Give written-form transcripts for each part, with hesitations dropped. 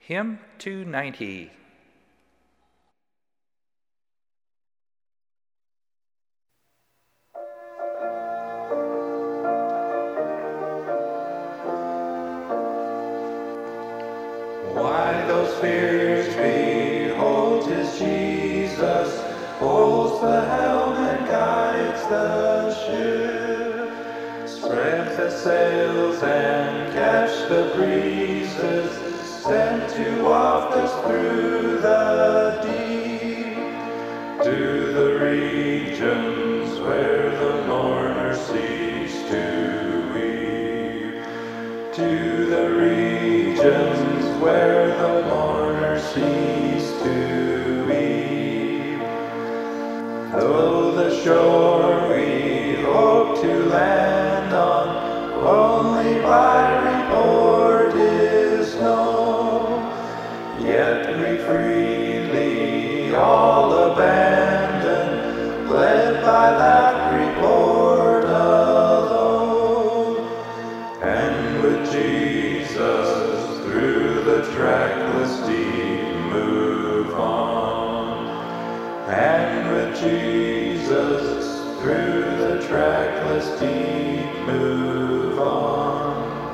Hymn 290. Why those fears? Behold, 'tis Jesus, holds the helm and guides the ship. Spread the sails and catch the breezes, sent to waft us through the deep, to the regions where the mourners cease to weep, to the regions where the mourners cease to weep. Though the shore we hope to land on only by report is known, yet we freely all abandon, led by that report alone. And with Jesus through the trackless deep move on, and with Jesus through the trackless deep move on.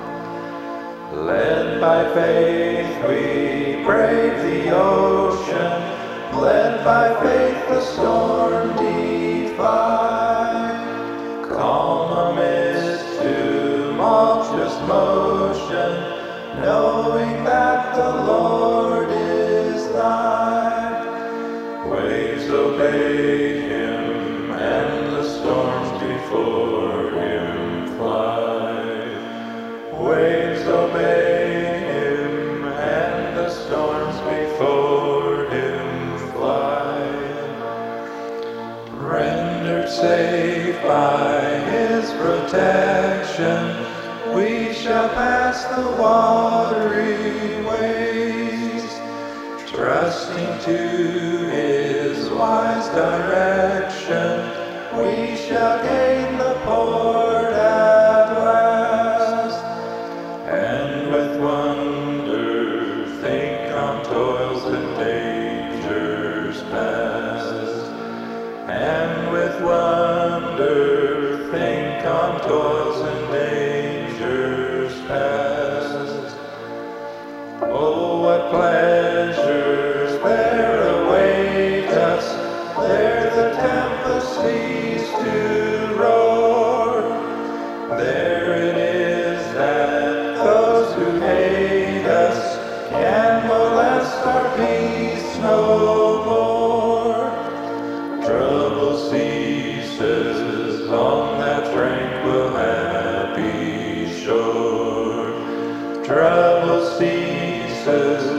Led by faith we brave the ocean, led by faith the storm defy, calm amidst tumultuous motion, knowing that the Lord is nigh. Waves obey him and the storms before him fly. Waves obey him and the storms before him fly. Rendered safe by his protection, we shall pass the watery ways, trusting to his wise direction, we shall gain the port at last. And with wonder think on toils and dangers past, and with wonder think on toils and dangers past. Oh, what pleasures there await us, there the tempest cease to roar. There it is that those who hate us can molest our peace no more. Trouble ceases on that tranquil happy shore. Trouble ceases